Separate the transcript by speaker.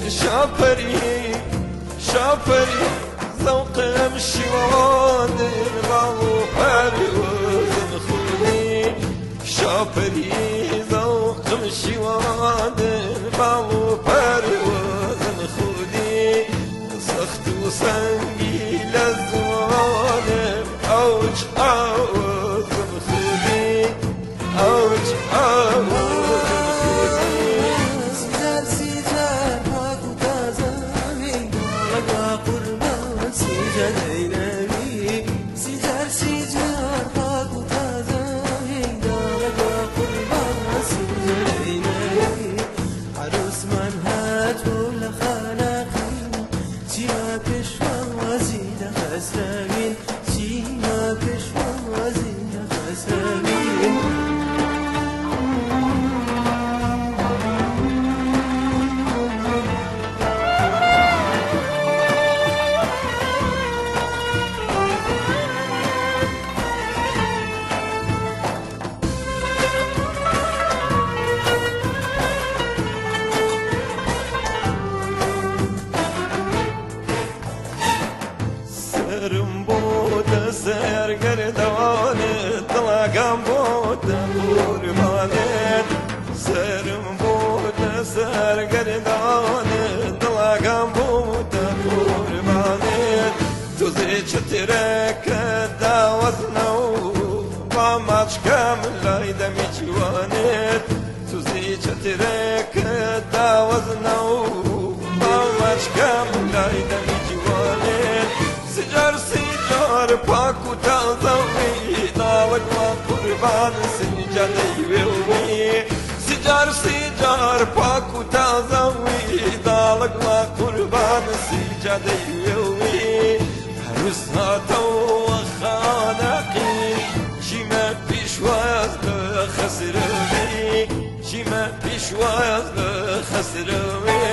Speaker 1: شاپری شاپری ذوقم شوان باو پروزم خودی شاپری ذوقم شوان باو پروزم خودی سخت و سنگی لزوانم اوج آوزم خودی اوج آوزم سرم بود سرگردان دلگم بود قربانت سرم بود سرگردان دلگم بود قربانت تو زی چترک داوز نو با مچکم لایدم جوانت تو زی چترک داوز نو با مچکم لایدم جوانت سجار پاک و تازوی داوت و قربان سنجدی ویوی سجار پاک و تازوی داوت و قربان سنجدی ویوی هروز هاتو و خانقی شیمه پیشواز خسروی شیمه پیشواز خسروی